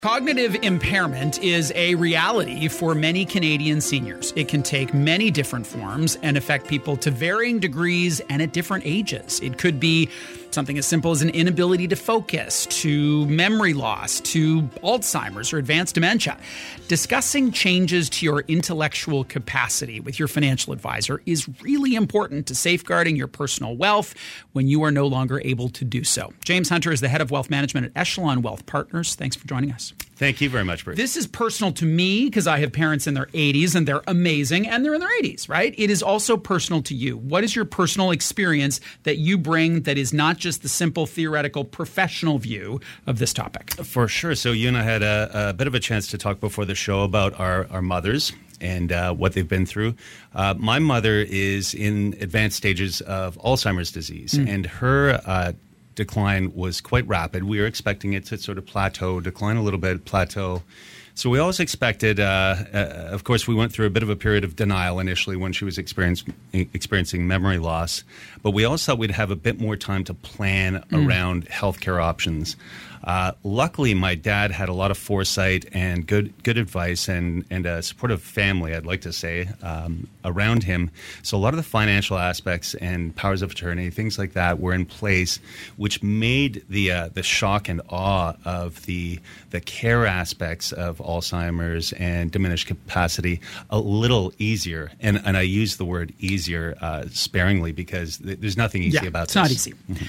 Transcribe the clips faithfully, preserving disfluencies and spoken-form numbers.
Cognitive impairment is a reality for many Canadian seniors. It can take many different forms and affect people to varying degrees and at different ages. It could be something as simple as an inability to focus, to memory loss, to Alzheimer's or advanced dementia. Discussing changes to your intellectual capacity with your financial advisor is really important to safeguarding your personal wealth when you are no longer able to do so. James Hunter is the head of wealth management at Echelon Wealth Partners. Thanks for joining us. Thank you very much, Bruce. This is personal to me because I have parents in their eighties and they're amazing and they're in their eighties, right? It is also personal to you. What is your personal experience that you bring that is not just the simple theoretical professional view of this topic? For sure. So you and I had a, a bit of a chance to talk before the show about our, our mothers and uh, what they've been through. Uh, my mother is in advanced stages of Alzheimer's disease, mm. and her uh, decline was quite rapid. We were expecting it to sort of plateau, decline a little bit, plateau. So we always expected, uh, uh, of course, we went through a bit of a period of denial initially when she was experience, experiencing memory loss. But we always thought we'd have a bit more time to plan mm. around healthcare options. Uh, luckily, my dad had a lot of foresight and good good advice and, and a supportive family, I'd like to say, um, around him. So a lot of the financial aspects and powers of attorney, things like that, were in place, which made the uh, the shock and awe of the the care aspects of Alzheimer's and diminished capacity a little easier. And and I use the word easier uh, sparingly because th- there's nothing easy yeah, about it's this. It's not easy. Mm-hmm.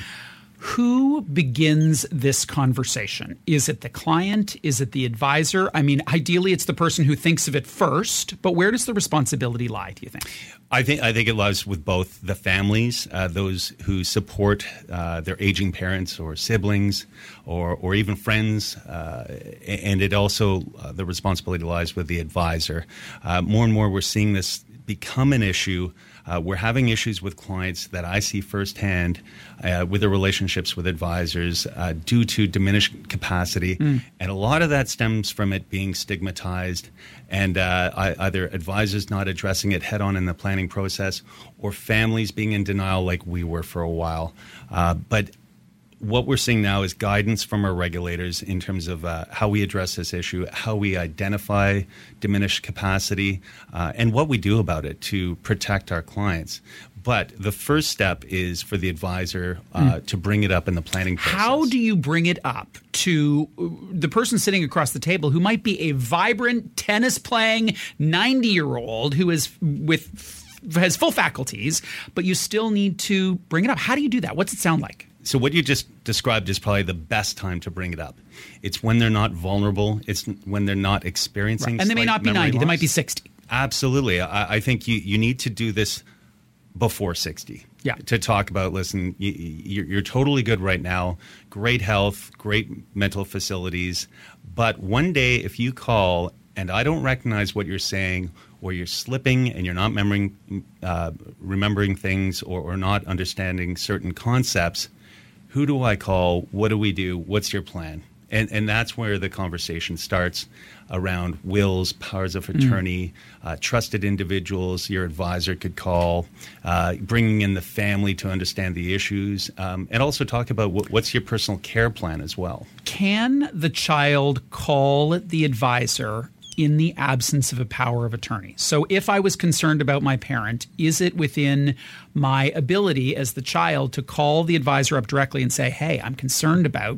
Who begins this conversation? Is it the client? Is it the advisor? I mean, ideally, it's the person who thinks of it first, but where does the responsibility lie, do you think? I think I think it lies with both the families, uh, those who support uh, their aging parents or siblings or, or even friends, uh, and it also, uh, the responsibility lies with the advisor. Uh, more and more, we're seeing this become an issue. Uh, we're having issues with clients that I see firsthand uh, with their relationships with advisors uh, due to diminished capacity. Mm. And a lot of that stems from it being stigmatized and uh, I, either advisors not addressing it head on in the planning process or families being in denial like we were for a while. Uh, but what we're seeing now is guidance from our regulators in terms of uh, how we address this issue, how we identify diminished capacity, uh, and what we do about it to protect our clients. But the first step is for the advisor uh, mm. to bring it up in the planning process. How do you bring it up to the person sitting across the table who might be a vibrant, tennis-playing ninety-year-old who is with has full faculties, but you still need to bring it up? How do you do that? What's it sound like? So what you just described is probably the best time to bring it up. It's when they're not vulnerable. It's when they're not experiencing. Right. And they may not be ninety. Loss. They might be sixty. Absolutely. I, I think you, you need to do this before sixty. Yeah. To talk about, listen, you, you're, you're totally good right now. Great health, great mental facilities. But one day if you call and I don't recognize what you're saying, or you're slipping and you're not remembering, uh, remembering things or, or not understanding certain concepts, who do I call? What do we do? What's your plan? And and that's where the conversation starts around wills, powers of attorney, mm. uh, trusted individuals your advisor could call, uh, bringing in the family to understand the issues, um, and also talk about what, what's your personal care plan as well. Can the child call the advisor in the absence of a power of attorney? So if I was concerned about my parent, is it within my ability as the child to call the advisor up directly and say, hey, I'm concerned about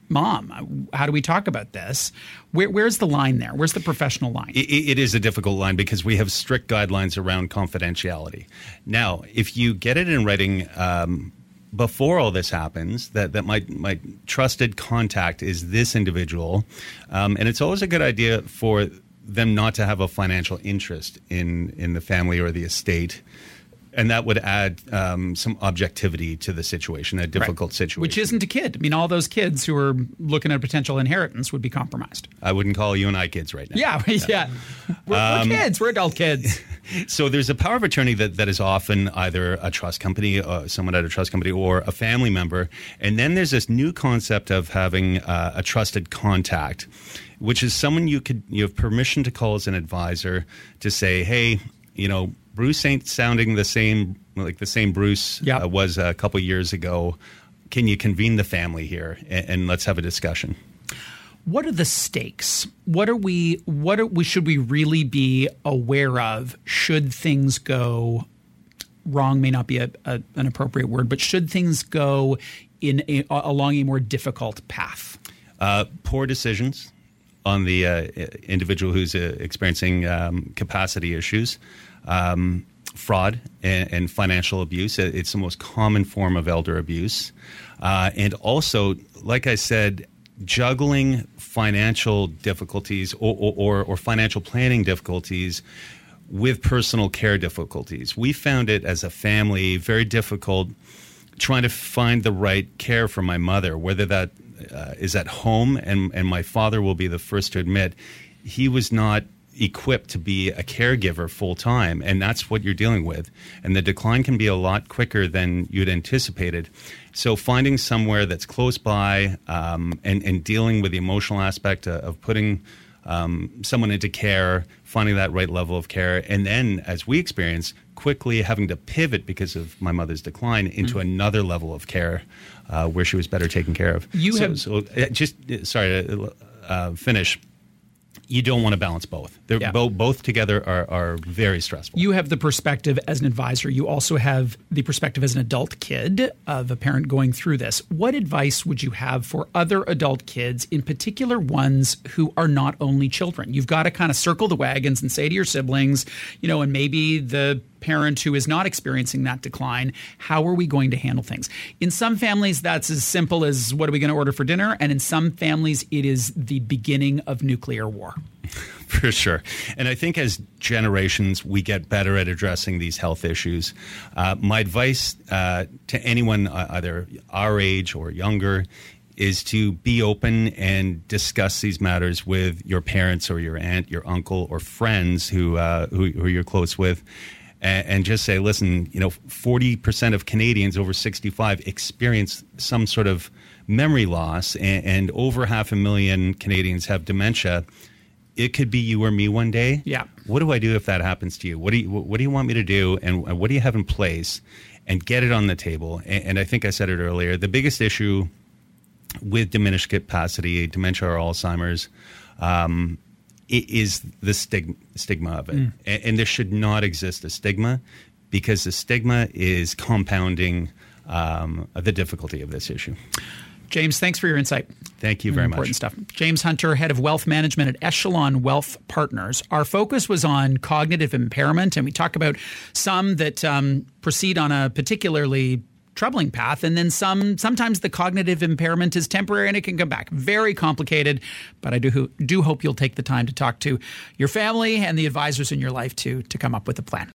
Mom? How do we talk about this? Where, where's the line there? Where's the professional line? It, it is a difficult line because we have strict guidelines around confidentiality. Now, if you get it in writing um, before all this happens, that, that my, my trusted contact is this individual, um, and it's always a good idea for them not to have a financial interest in, in the family or the estate. And that would add um, some objectivity to the situation, a difficult right. situation. Which isn't a kid. I mean, all those kids who are looking at potential inheritance would be compromised. I wouldn't call you and I kids right now. Yeah, yeah. We're, um, we're kids. We're adult kids. So there's a power of attorney that, that is often either a trust company, uh, someone at a trust company, or a family member. And then there's this new concept of having uh, a trusted contact, which is someone you could you have permission to call as an advisor to say, hey, you know, Bruce ain't sounding the same like the same Bruce yep. uh, was a couple years ago. Can you convene the family here and, and let's have a discussion? What are the stakes? What are we? What are we? Should we really be aware of? Should things go wrong? May not be a, a, an appropriate word, but should things go in a, along a more difficult path? Uh, poor decisions on the uh, individual who's uh, experiencing um, capacity issues, um, fraud, and, and financial abuse. It's the most common form of elder abuse, uh, and also, like I said, juggling financial difficulties or, or, or financial planning difficulties with personal care difficulties. We found it as a family very difficult trying to find the right care for my mother, whether that uh, is at home, and, and my father will be the first to admit he was not equipped to be a caregiver full time, and that's what you're dealing with. And the decline can be a lot quicker than you'd anticipated. So finding somewhere that's close by um, and, and dealing with the emotional aspect of, of putting um, someone into care, finding that right level of care, and then, as we experienced, quickly having to pivot because of my mother's decline into mm-hmm. another level of care uh, where she was better taken care of. You so, have so uh, just sorry to uh, finish. You don't want to balance both. They're yeah. both both together are, are very stressful. You have the perspective as an advisor. You also have the perspective as an adult kid of a parent going through this. What advice would you have for other adult kids, in particular ones who are not only children? You've got to kind of circle the wagons and say to your siblings, you know, and maybe the parent who is not experiencing that decline, how are we going to handle things? In some families, that's as simple as what are we going to order for dinner? And in some families, it is the beginning of nuclear war. For sure. And I think as generations, we get better at addressing these health issues. Uh, my advice uh, to anyone, uh, either our age or younger, is to be open and discuss these matters with your parents or your aunt, your uncle, or friends who uh, who, who you're close with. And just say, listen, you know, forty percent of Canadians over sixty-five experience some sort of memory loss, and, and over half a million Canadians have dementia. It could be you or me one day. Yeah. What do I do if that happens to you? What do you What do you want me to do, and what do you have in place? And get it on the table. And, and I think I said it earlier. The biggest issue with diminished capacity, dementia or Alzheimer's, um, it is the stig- stigma of it. Mm. And, and there should not exist a stigma, because the stigma is compounding um, the difficulty of this issue. James, thanks for your insight. Thank you very Important much. Stuff. James Hunter, Head of Wealth Management at Echelon Wealth Partners. Our focus was on cognitive impairment, and we talk about some that um, proceed on a particularly troubling path, and then some. Sometimes the cognitive impairment is temporary and it can come back. Very complicated, but I do do hope you'll take the time to talk to your family and the advisors in your life to to come up with a plan.